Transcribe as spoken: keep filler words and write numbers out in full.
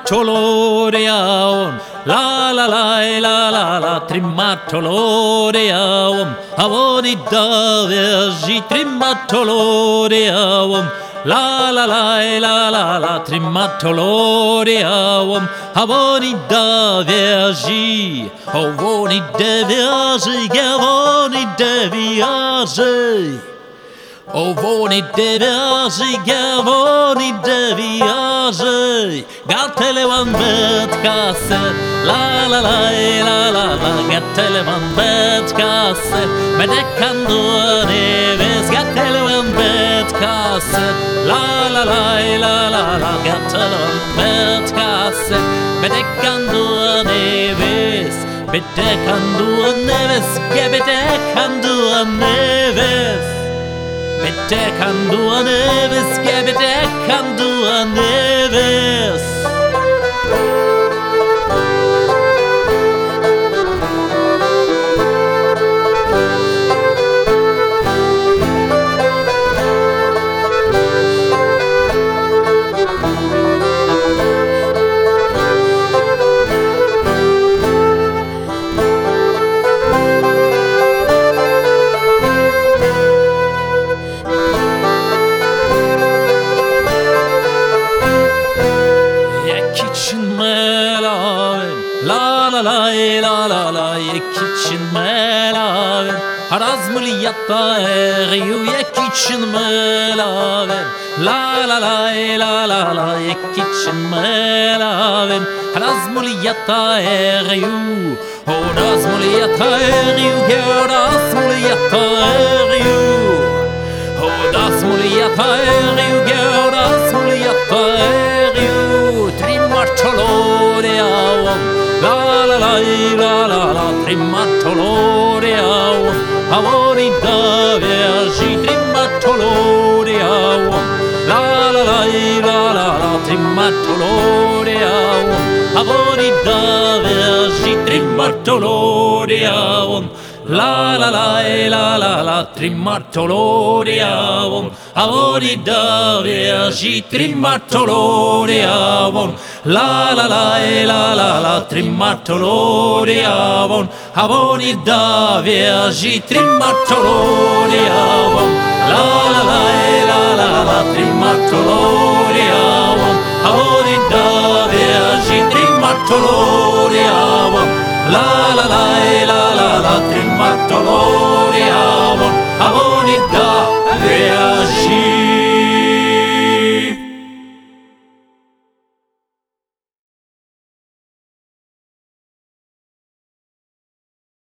trimmatoloreaon, la la la la la la trimmatoloreaon, avoni da vergi trimmatoloreaon, la la la la la la trimmatoloreaon, avoni da vergi, avoni da vergi, avoni da vergi. O voni de vergi, voni de viage, gatele van betkasse, la la la la la la, gatele van betkasse, men det kan du neves, gatele van betkasse, la la la la la la, gatele van betkasse, men det kan du neves, men det kan du neves, ja, men det kan du neves. Bitte kan du neves, ja, bitte kan du neves. La la la la la la, je kitchen melaven, har azmuliyatta eriu, je kitchen melaven. La la la la la la, je kitchen melaven, har azmuliyatta eriu, har azmuliyatta eriu, har azmuliyatta eriu, har azmuliyatta eriu, har azmuliyatta eriu, trimmatoloreaon. La la la la la la, trimmatoloreaon, avoni da vergi trimmatoloreaon. La la la la la la, trimmatoloreaon, avoni da vergi trimmatoloreaon. La la la la la la, trimmatoloreaon, avoni da vergi trimmatoloreaon. La la la la la la, trimmatoloreaon, avoni da vergi trimmatoloreaon. La la la la la la, trimmatoloreaon, avoni da vergi trimmatoloreaon. La la la la la